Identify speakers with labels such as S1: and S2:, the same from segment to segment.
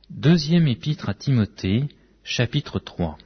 S1: Deuxième épître à Timothée, chapitre 3.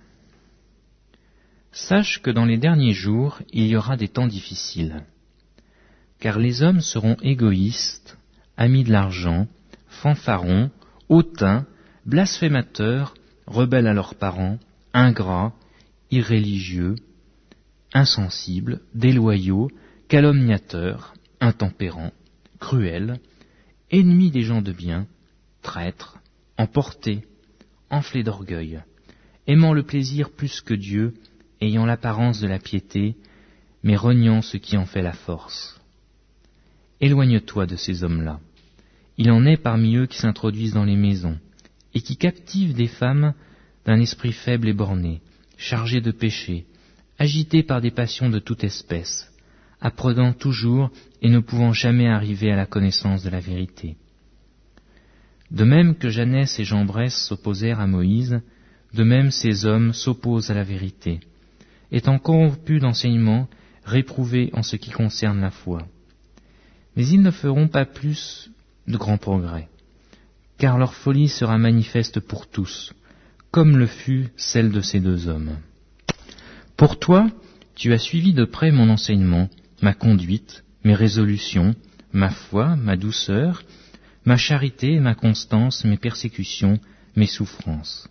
S1: Sache que dans les derniers jours, il y aura des temps difficiles. Car les hommes seront égoïstes, amis de l'argent, fanfarons, hautains, blasphémateurs, rebelles à leurs parents, ingrats, irréligieux, insensibles, déloyaux, calomniateurs, intempérants, cruels, ennemis des gens de bien, traîtres, emportés, enflés d'orgueil, aimant le plaisir plus que Dieu, ayant l'apparence de la piété, mais reniant ce qui en fait la force. Éloigne-toi de ces hommes-là. Il en est parmi eux qui s'introduisent dans les maisons, et qui captivent des femmes d'un esprit faible et borné, chargés de péché, agités par des passions de toute espèce, apprenant toujours et ne pouvant jamais arriver à la connaissance de la vérité. De même que Janès et Jambres s'opposèrent à Moïse, de même ces hommes s'opposent à la vérité, étant corrompus d'enseignements, réprouvés en ce qui concerne la foi. Mais ils ne feront pas plus de grands progrès, car leur folie sera manifeste pour tous, comme le fut celle de ces deux hommes. Pour toi, tu as suivi de près mon enseignement, ma conduite, mes résolutions, ma foi, ma douceur, ma charité, ma constance, mes persécutions, mes souffrances.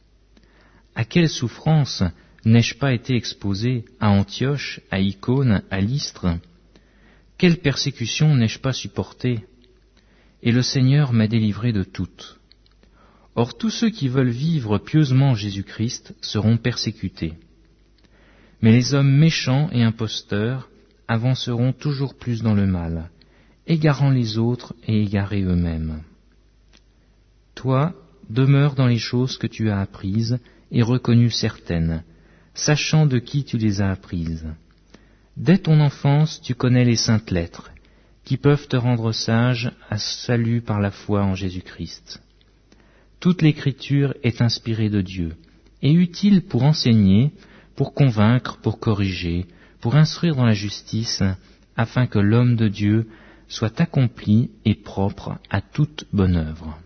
S1: À quelles souffrances n'ai-je pas été exposé à Antioche, à Icône, à Lystre? Quelles persécutions n'ai-je pas supportées? Et le Seigneur m'a délivré de toutes. Or tous ceux qui veulent vivre pieusement Jésus-Christ seront persécutés. Mais les hommes méchants et imposteurs avanceront toujours plus dans le mal, égarant les autres et égarés eux-mêmes. Toi, demeure dans les choses que tu as apprises et reconnues certaines, sachant de qui tu les as apprises. Dès ton enfance, tu connais les saintes lettres, qui peuvent te rendre sage à salut par la foi en Jésus-Christ. Toute l'écriture est inspirée de Dieu, et utile pour enseigner, pour convaincre, pour corriger, pour instruire dans la justice, afin que l'homme de Dieu soit accompli et propre à toute bonne œuvre.